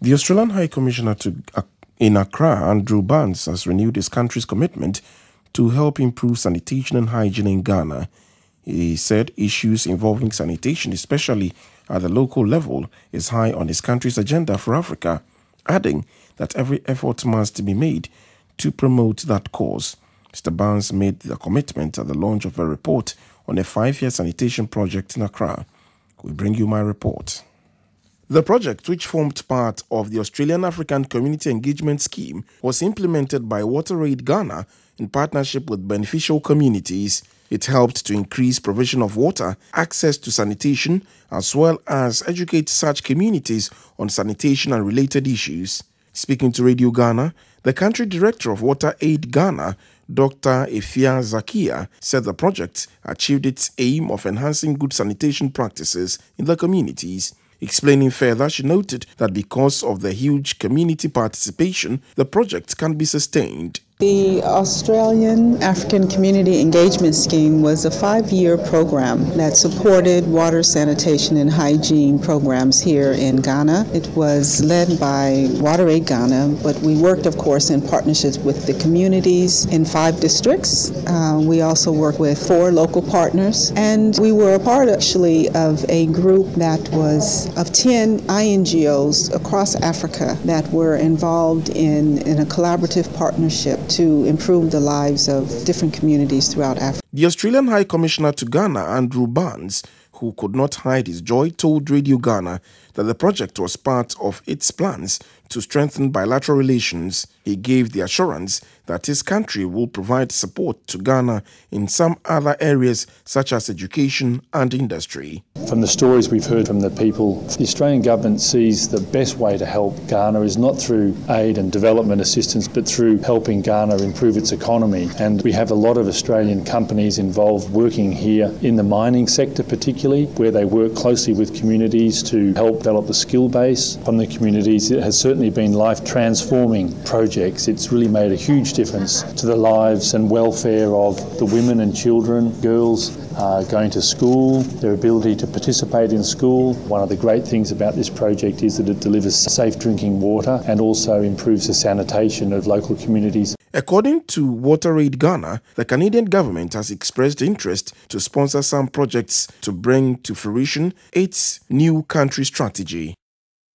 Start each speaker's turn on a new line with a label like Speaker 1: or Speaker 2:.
Speaker 1: The Australian High Commissioner in Accra, Andrew Barnes, has renewed his country's commitment to help improve sanitation and hygiene in Ghana. He said issues involving sanitation, especially at the local level, is high on his country's agenda for Africa, adding that every effort must be made to promote that cause. Mr. Barnes made the commitment at the launch of a report on a 5-year sanitation project in Accra. We bring you my report. The project, which formed part of the Australian African Community Engagement Scheme, was implemented by WaterAid Ghana in partnership with beneficial communities. It helped to increase provision of water, access to sanitation, as well as educate such communities on sanitation and related issues. Speaking to Radio Ghana, the country director of WaterAid Ghana, Dr. Efia Zakia, said the project achieved its aim of enhancing good sanitation practices in the communities. Explaining further, she noted that because of the huge community participation, the project can be sustained.
Speaker 2: The Australian African Community Engagement Scheme was a 5-year program that supported water, sanitation, and hygiene programs here in Ghana. It was led by WaterAid Ghana, but we worked, of course, in partnerships with the communities in 5 districts. We also worked with 4 local partners, and we were a part, actually, of a group that was of 10 INGOs across Africa that were involved in a collaborative partnership to improve the lives of different communities throughout Africa.
Speaker 1: The Australian High Commissioner to Ghana, Andrew Barnes, who could not hide his joy, told Radio Ghana that the project was part of its plans to strengthen bilateral relations. He gave the assurance that his country will provide support to Ghana in some other areas such as education and industry.
Speaker 3: From the stories we've heard from the people, the Australian government sees the best way to help Ghana is not through aid and development assistance, but through helping Ghana improve its economy. And we have a lot of Australian companies involved working here in the mining sector particularly, where they work closely with communities to help develop the skill base from the communities. It has certainly been life-transforming projects. It's really made a huge difference to the lives and welfare of the women and children, girls going to school, their ability to participate in school. One of the great things about this project is that it delivers safe drinking water and also improves the sanitation of local communities.
Speaker 1: According to WaterAid Ghana, the Canadian government has expressed interest to sponsor some projects to bring to fruition its new country strategy.